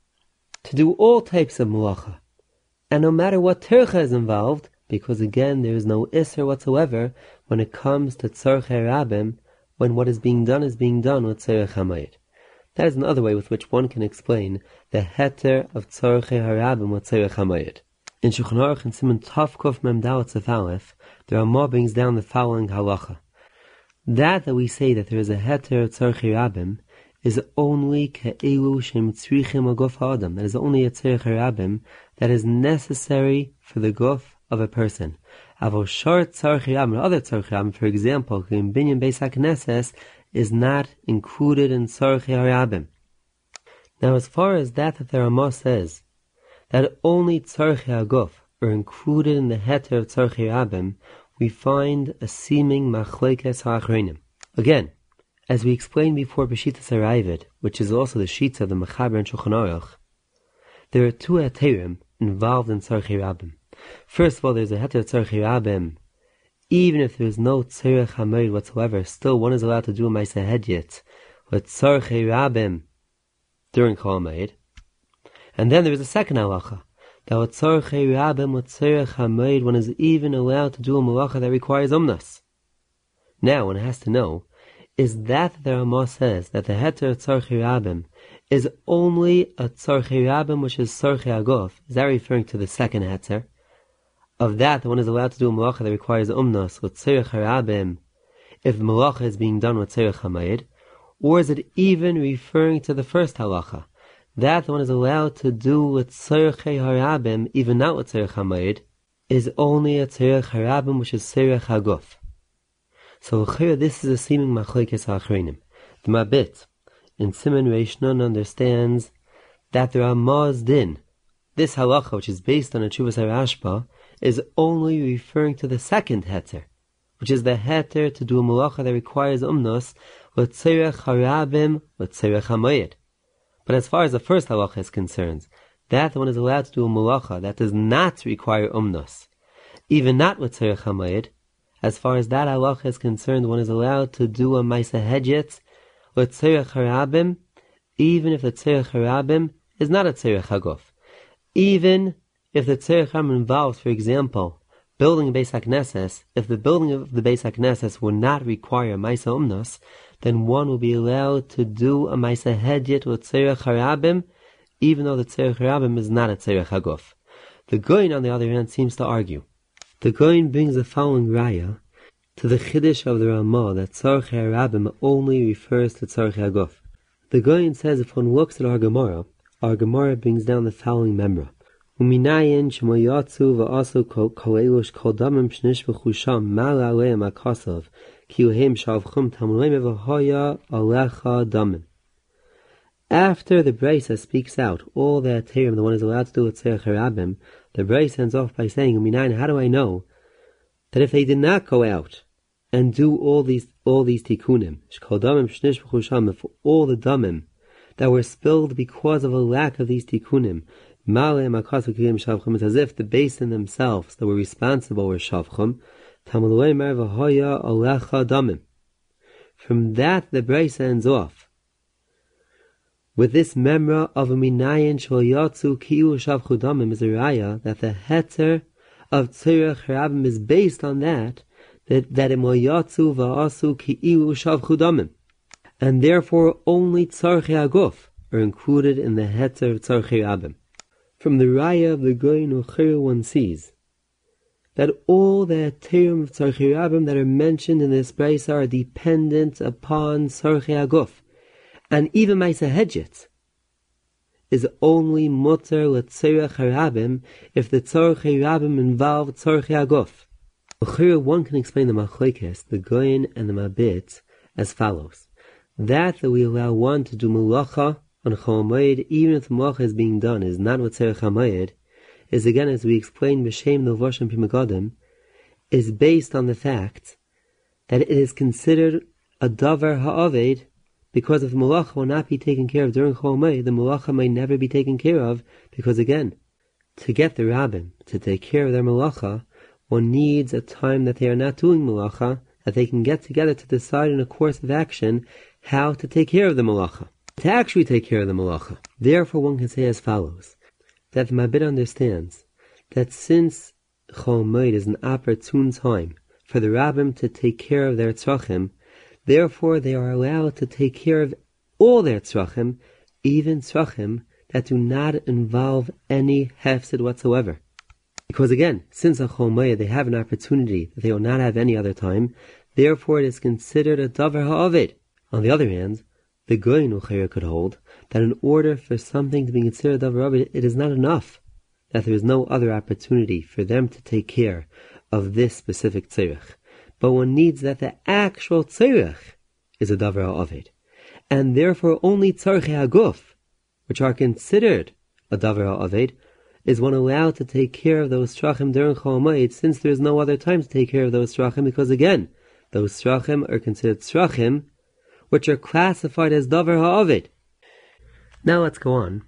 to do all types of malacha, and no matter what tercha is involved, because again there is no isra whatsoever when it comes to tzarech harabim, when what is being done is being done with tzarech hamayid. That is another way with which one can explain the heter of tzarech harabim with tzarech hamayid. In Shulchan Aruch and Siman Tav Kuf Mem Dalet Sef Aleph, the Ramah brings down the following halacha: that that we say that there is a heter of tzarech harabim is only ke'elu shem tzrichim aguf ha'adam. That is only a tzarech harabim that is necessary for the guf of a person. Avol shar tzarech harabim, other tzarech harabim, for example, in binyan beis hakneses, is not included in tzarech harabim. Now, as far as that that the Ramah says that only tzarech haguf are included in the heter of tzarech harabim, we find a seeming machlekes ha'achronim. Again, as we explained before b'shitas haravid, which is also the shita of the Mechaber and Shulchan Aruch, there are two heterim involved in tzarech harabim. First of all, there's a heter of tzarech harabim. Even if there is no tzarech hamayid whatsoever, still one is allowed to do a ma'aseh hedyet with tzarech harabim during chol hamayid. And then there is a second halacha, that with tzarech harabim with tzarech hamayid, one is even allowed to do a malacha that requires umnas. Now, one has to know, is that the Ramah says that the heter of tzarech harabim is only a tzarech harabim which is tzarech haguf? Is that referring to the second heter? Of that, the one is allowed to do a malacha that requires umnas with tzarech harabim if the malacha is being done with tzarech hamayid? Or is it even referring to the first halacha, that one is allowed to do with tzorchei harabim, even not with tzorech hamayid, is only a tzorech harabim, which is tzorech haguf. So this is a seeming machlokes ha'achronim. The Mabit in Siman Reish Nun understands that the Ramah's din, this halacha, which is based on a Tshuvas HaRashba, is only referring to the second heter, which is the heter to do a malacha that requires umnos with tzorech harabim, with tzorech hamayid. But as far as the first halacha is concerned, that one is allowed to do a malacha that does not require umnos, even not with tzorech hamayid. As far as that halacha is concerned, one is allowed to do a Maisa Hedjet with tzorech harabim, even if the tzorech harabim is not a tzorech haguf. Even if the tzorech harabim involves, for example, building a Beis HaKnesses, if the building of the Beis HaKnesses would not require Maisa Umnos, then one will be allowed to do a Maisa Hedjet with tzorech harabim, even though the tzorech harabim is not a tzorech haguf. The Goyin, on the other hand, seems to argue. The Goyin brings the following raya to the Chiddush of the Ramah that tzorech harabim only refers to tzorech haguf. The Goyin says if one looks at our Gemara, our Gemara brings down the following memra. Uminayin shemoyatzu va'asu kol elush kol damim shnishbechu sham mal aleim akasav ki uhem shavchum tamloim v'haya alecha damim. After the Brisa speaks out all the Terim the one is allowed to do with tzorech harabim, the Brisa ends off by saying, Uminayin, how do I know that if they did not go out and do all these all these tikkunim, shkol damim shnishbechu sham, if all the damim that were spilled because of a lack of these tikkunim, it's as if the basin themselves that were responsible were shavchum. From that the Brisa ends off with this memra of a minayin shel yatzu ki'u shavchu damim is a raya that the heter of tzorech harabim is based on that that that im yatzu va'asu ki'u shavchu damim, and therefore only tzorchei haguf are included in the heter of tzorchei harabim. From the raya of the Goyin Uchir one sees that all the term of tzorchei harabim that are mentioned in this Brisa are dependent upon tzorchei haguf, and even Maisa Hedjet is only mutter with tzorech harabim if the tzorchei harabim involve tzorchei haguf. Uchir one can explain the machlokes, the Goyin and the Mabit, as follows: that that we allow one to do malacha on Chol Hamoed, even if the malacha is being done is not with tzorech hamayid, is again, as we explained b'shem Novoshim Pimagodim, is based on the fact that it is considered a davar ha'aved, because if the malacha will not be taken care of during Chol Hamoed, the malacha may never be taken care of, because again, to get the rabbin to take care of their malacha, one needs a time that they are not doing malacha, that they can get together to decide in a course of action how to take care of the malacha, to actually take care of the malacha. Therefore one can say as follows, that the Mabit understands that since Chol Hamoed is an opportune time for the rabbim to take care of their tzrachim, therefore they are allowed to take care of all their tzrachim, even tzrachim that do not involve any hefsid whatsoever. Because again, since on Chol Hamoed they have an opportunity that they will not have any other time, therefore it is considered a davar ha'aved. On the other hand, the Goyin Uchir could hold that in order for something to be considered davar ha'aved, it is not enough that there is no other opportunity for them to take care of this specific tzorech, but one needs that the actual tzorech is a davar ha'aved, and therefore only tzorchei haguf, which are considered a davar ha'aved, is one allowed to take care of those tzrachim during Chol Hamoed, since there is no other time to take care of those tzrachim, because again, those tzrachim are considered tzrachim which are classified as davar ha'aved. Now let's go on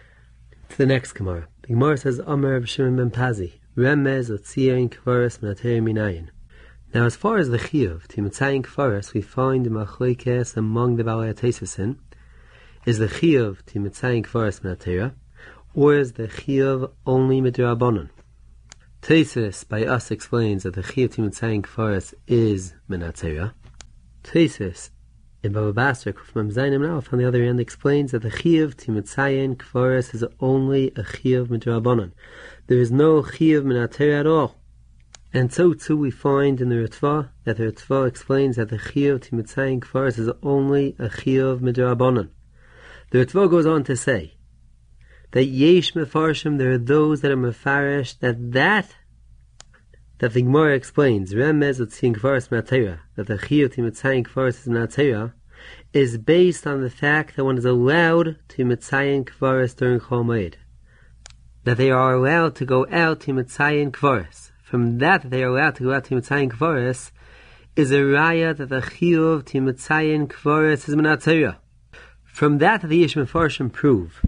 to the next Gemara. The Gemara says, Amar Reb Shimon ben Pazi, Remez Otziyin Kvaras Menateri Minayin. Now as far as the chiyuv to mitzayin kvaras, we find the machlokes among the Balei HaTosafos, is the chiyuv to mitzayin kvaras menatera, or is the chiyuv only midrabanan? Tosafos by us explains that the chiyuv to mitzayin kvaras is menatera. Tosafos in Baba Basra from Zaynim Nalf, on the other hand, explains that the chiyuv to mitzayin kvaras is only a chiyuv midrabanan. There is no chiyuv menatera at all. And so too we find in the Ritva that the Ritva explains that the chiyuv to mitzayin kvaras is only a chiyuv midrabanan. The Ritva goes on to say that yesh mefarshim, there are those that are mefarish, that that, that the Gemara explains, remez utziyin kvaros minatera, that the chiyuv to mitzayin kvaros is minatera, is based on the fact that one is allowed to mitzayin kvaros during Chol Moed. That they are allowed to go out to mitzayin kvaros. From that, that they are allowed to go out to mitzayin kvaros, is a raya that the chiyuv to mitzayin kvaros is minatera. From that, that the Yesh Mefarshim prove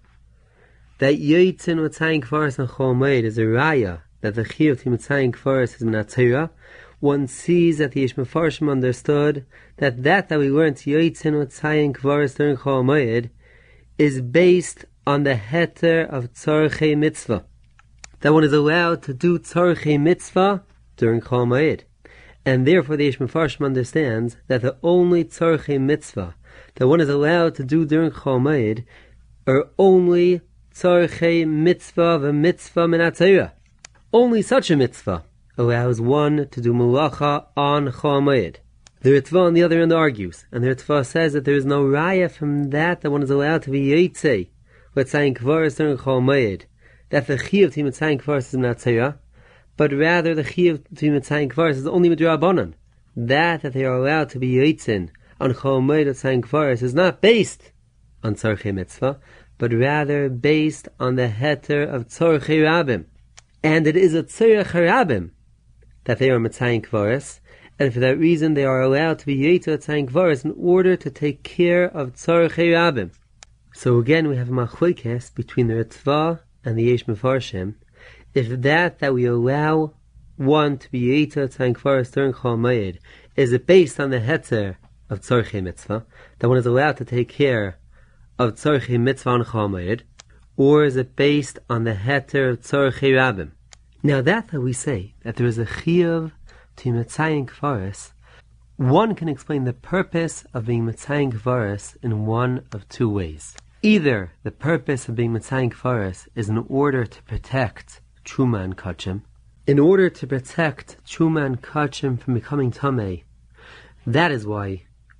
that yotzin mitzayin kvaros and Chol Moed is a raya that the chiyuv to mitzayin kvaros is minatera. One sees that the Yesh Mefarshim understood that that that we learned yotzin mitzayin kvaros during Chol Moed is based on the heter of tzorchei mitzvah, that one is allowed to do tzorchei mitzvah during Chol Moed, and therefore the Yesh Mefarshim understands that the only tzorchei mitzvah that one is allowed to do during Chol Moed are only tzorchei mitzvah v'mitzvah min haTorah. Only such a mitzvah allows one to do malacha on Chol Moed. The Ritva on the other end argues, and the Ritva says that there is no raya from that that one is allowed to be yotzei mitzayin kvaros during Chol Moed, that the chiyuv to mitzayin kvaros is minatera, but rather the chiyuv to mitzayin kvaros is only midrabanan. That that they are allowed to be yotzin on Chol Moed mitzayin kvaros is not based on tzorchei mitzvah, but rather based on the heter of tzorchei rabim, and it is a tzorchei rabim that they are mitzayin kvaros, and for that reason they are allowed to be yotzei mitzayin kvaros in order to take care of tzorchei rabim. So again, we have a machlokes between the Ritva and the Yesh Mefarshim. If that that we allow one to be yotzei mitzayin kvaros during Chol Moed, is it based on the heter of tzorchei mitzvah, that one is allowed to take care of tzorchei mitzvah on Chol Moed, or is it based on the heter of tzorchei rabim? Now that that we say that there is a chiyuv to mitzayin kvaros, one can explain the purpose of being mitzayin kvaros in one of two ways. Either the purpose of being mitzayin kvaros is in order to protect truma and kachim, in order to protect truma and kachim from becoming tamei. That is why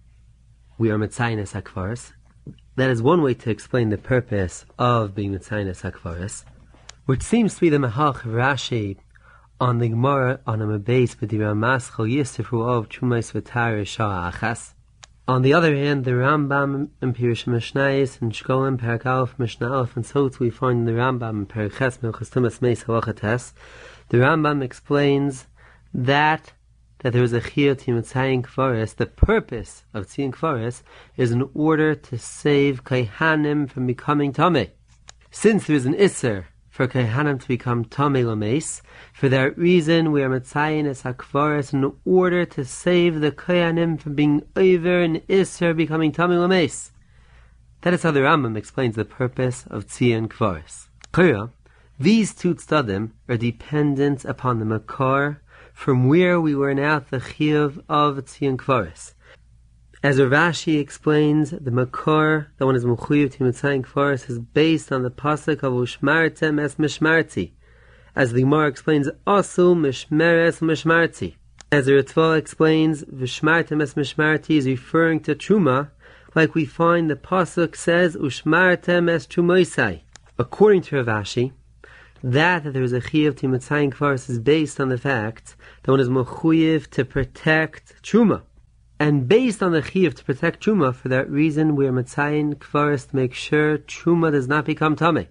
we are mitzayin es hakvaros. That is one way to explain the purpose of being mitzayin es hakvaros, which seems to be the Mahach Rashi on the Gemara on a Mabes B'Dira Maschal Yistifru of Chumais V'Tari Shah Achas. On the other hand, the Rambam in Pirush Mishnayis and Shkolim Perak Aleph Mishnah Aleph, and so too we find the Rambam in Perak Ches Milchas Tumas Meis Halacha Tes. The Rambam explains that that there is a chiyuv to mitzayin kvaros. The purpose of tziyin kvaros is in order to save kaihanim from becoming tamei. Since there is an isser for kaihanim to become tamei lameis, for that reason we are mitzayin es hakvaros in order to save the kaihanim from being over an isser becoming tamei lameis. That is how the Rambam explains the purpose of tziyin kvaros. Chira, these two tzadim are dependent upon the makar from where we learn out the chiyuv of tziyin kvaros. As Rav Ashi explains, the makor that one is mechuyev to mitzayin kvaros is based on the pasuk of ushmartem es mishmarti. As the Gemara explains, asu mishmeres mishmarti. As the Ritva explains, v'shmartem es mishmarti is referring to truma, like we find the pasuk says ushmartem es trumoisai. According to Rav Ashi, that, that there is a chiyuv to mitzayin kvaros is based on the fact that one is mechuyev to protect truma. And based on the chiyuv to protect truma, for that reason we are mitzayin kvaros to make sure truma does not become tamei.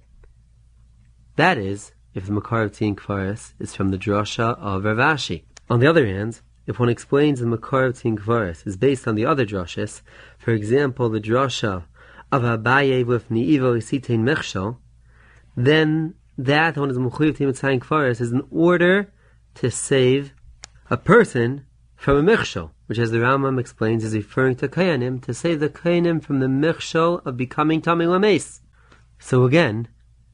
That is, if the makar of tziyin kvaros is from the drasha of Rav Ashi. On the other hand, if one explains the makar of tziyin kvaros is based on the other drashas, for example, the drasha of Abaye with ni'ivo isitein mechshol, then that one is mechuyev to mitzayin kvaros is in order to save a person from a mechshol, which, as the Rambam explains, is referring to kayanim, to save the kayanim from the mechshol of becoming tamei lameis. So again,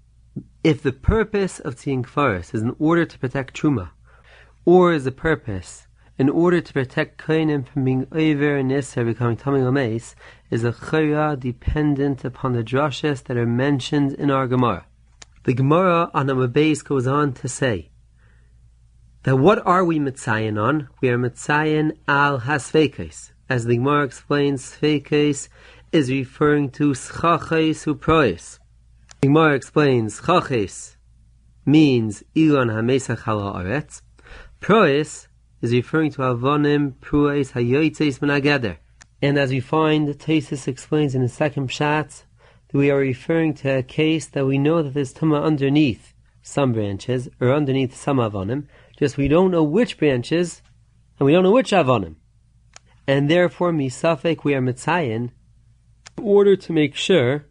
if the purpose of tziyin kvaros is in order to protect truma, or is the purpose in order to protect kayanim from being over and isser becoming tamei lameis, is a chayra dependent upon the drashas that are mentioned in our Gemara. The Gemara on Amud Beis goes on to say that what are we mitzayin on? We are mitzayin al hasveikos. As the Gemara explains, sveikos is referring to schachos uprois. The Gemara explains, Chaches means Ilon HaMesach Hala Aretz. Prois is referring to Avonim Prues Hayoitzeis Min HaGeder. And as we find, Taisus explains in the second Pshat, that we are referring to a case that we know that there's Tumah underneath some branches, or underneath some Avonim, just we don't know which branches, and we don't know which Avonim. And therefore, Misafek, we are Mitzayin, in order to make sure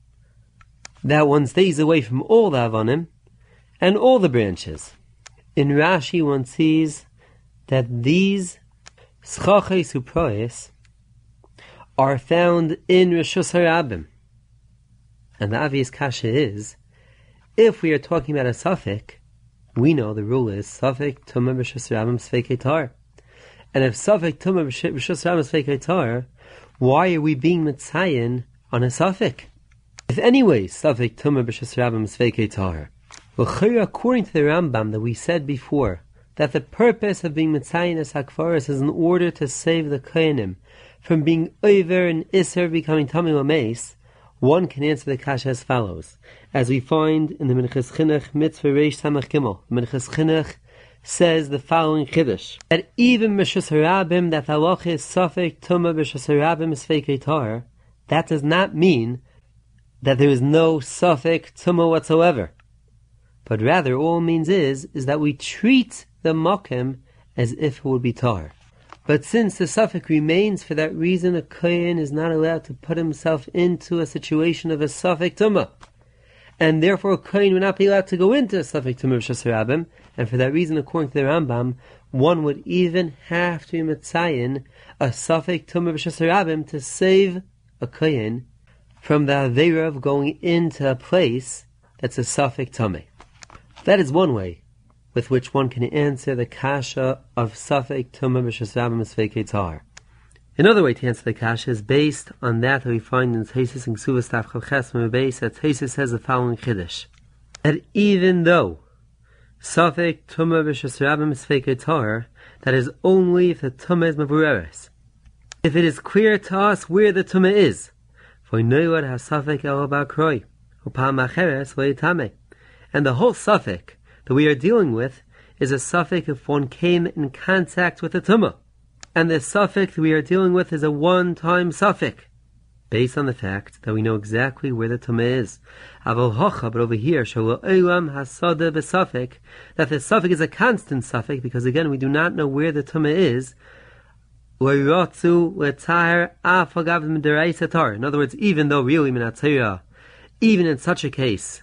that one stays away from all the Avonim, and all the branches. In Rashi, one sees that these Schaches Uprois are found in Reshus HaRabim. And the obvious kasha is, if we are talking about a suffix, we know the rule is suffix tumah b'Reshus HaRabim sfeikei tar. And if suffix tumah b'Reshus HaRabim sfeikei tar, why are we being mitzayin on a suffix? If anyway, suffix tumah b'Reshus HaRabim sfeikei tar. Well, according to the Rambam that we said before, that the purpose of being mitzayin as hakfaris is in order to save the kohanim from being over and iser becoming tamim lameis, one can answer the kasha as follows. As we find in the Minchas Chinuch Mitzvah Reish Samach Gimel, Minchas Chinuch says the following chiddush, that even Reshus HaRabim, that halacha is suffix tumah b'Reshus HaRabim sfeikei tar, that does not mean that there is no suffix tumah whatsoever. But rather, all it means is, is that we treat the mokem as if it would be tar. But since the suffix remains, for that reason a kohen is not allowed to put himself into a situation of a suffix tumah. And therefore a kohen would not be allowed to go into a suffix tumah b'Reshus HaRabim, and for that reason, according to the Rambam, one would even have to mitzayin a suffix tumah b'Reshus HaRabim to save a kohen from the aveira of going into a place that's a suffix tumah. That is one way with which one can answer the kasha of suffix tumah b'Reshus HaRabim sfeikei tar. Another way to answer the kasha is based on that that we find in Taisus and Ksuvas Taf Chav Ches Base, that Taisus says the following chiddush, that even though suffix tumah b'Reshus HaRabim sfeikei tar, that is only if the tumah is mevureres. If it is clear to us where the tumah is, for noyad has suffix el ba'kroi, upam acheres le'itame. And the whole suffix that we are dealing with is a suffix if one came in contact with a tumah. And the suffix that we are dealing with is a one-time suffix, based on the fact that we know exactly where the tumah is. Aval hocha, but over here, shalo olam hasada b'suffix, that the suffix is a constant suffix, because again, we do not know where the tumah is. In other words, even though really minatzira, even in such a case,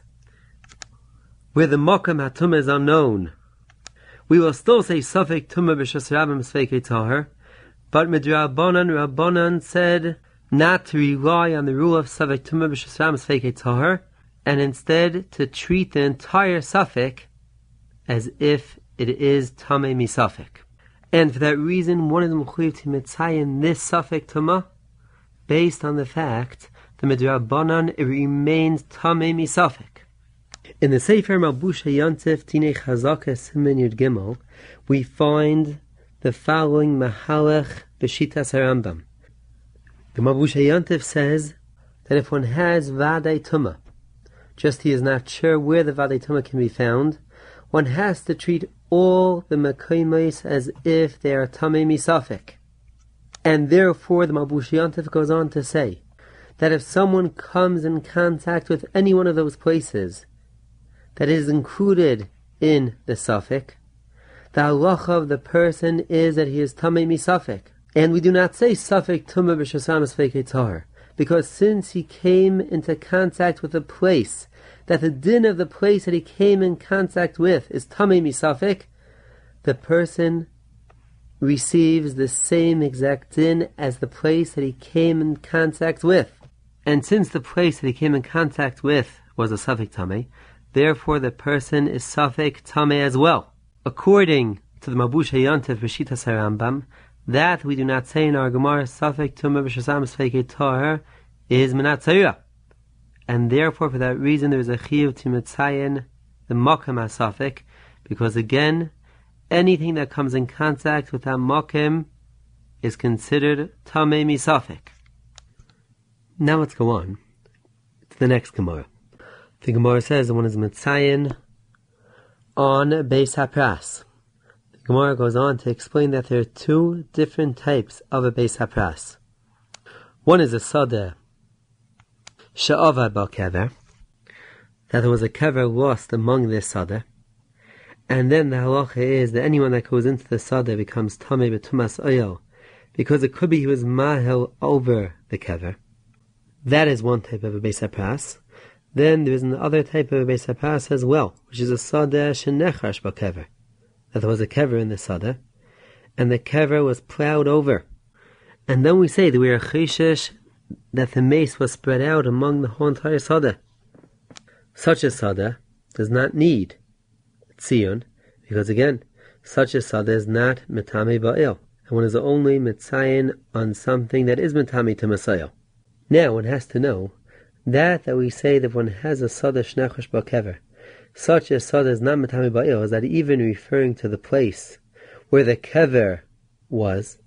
where the mokem hatumah is unknown, we will still say suffix tumah b'Reshus HaRabim sfeikei tar, but midrabanan, Rabbanan said not to rely on the rule of suffix tumah b'Reshus HaRabim sfeikei tar, and instead to treat the entire suffix as if it is tamei misafik. And for that reason, one is mechuyev to mitzayin this suffix tumah, based on the fact that midrabanan it remains tamei misafik. In the Sefer Malbusha Yantif Tinei Chazaka Siman Yud Gimel, we find the following mahalach b'shitas HaRambam. The Malbusha Yantif says that if one has vadei tumah, just he is not sure where the vadei tumah can be found, one has to treat all the mekoimos as if they are tamei misafik. And therefore the Malbusha Yantif goes on to say that if someone comes in contact with any one of those places that is included in the suffix, the halacha of the person is that he is tamei misafik. And we do not say suffix tumah b'Reshus HaRabim sfeikei tar, because since he came into contact with a place, that the din of the place that he came in contact with is tamei misafik, the person receives the same exact din as the place that he came in contact with. And since the place that he came in contact with was a suffix tamei, therefore the person is suffix tamei as well. According to the Malbusha Yantif b'shitas HaRambam, that we do not say in our Gemara suffix tumah b'Reshus HaRabim sfeikei tar is minatzira. And therefore for that reason there is a chiyuv to mitzayin the mokem ha-suffix, because again, anything that comes in contact with that mokem is considered tamei misafik. Now let's go on to the next Gemara. The Gemara says the one is Mitzayin on Beis HaPras. The Gemara goes on to explain that there are two different types of a Beis HaPras. One is a Sadeh She'avad Bal Kever, that there was a kever lost among this Sadeh. And then the halacha is that anyone that goes into the Sadeh becomes Tameh B'tumas Oyel, because it could be he was mahel over the kever. That is one type of a Beis HaPras. Then there is another type of a Beis HaPras as well, which is a Sadeh She'nechash Bal Kever, that there was a kever in the Sadeh, and the kever was plowed over. And then we say that we are chayshish that the mace was spread out among the whole entire Sadeh. Such a Sadeh does not need Tziyun, because again, such a Sadeh is not Metame Ba'il, and one is only Mitzayin on something that is Metame to Messiah. Now one has to know that that we say that one has a Sadeh Shnechash Bal Kever, such a Sadeh is not Metame Ba'il, is that even referring to the place where the kever was.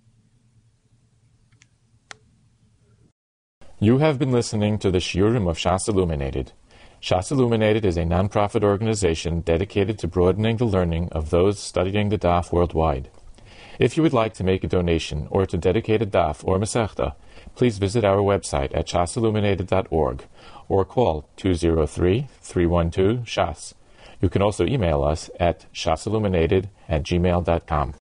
You have been listening to the Shiurim of Shas Illuminated. Shas Illuminated is a non-profit organization dedicated to broadening the learning of those studying the Daf worldwide. If you would like to make a donation or to dedicate a Daf or Masechta, please visit our website at shas illuminated dot org or call two zero three, three one two, S H A S. You can also email us at shasilluminated at gmail dot com.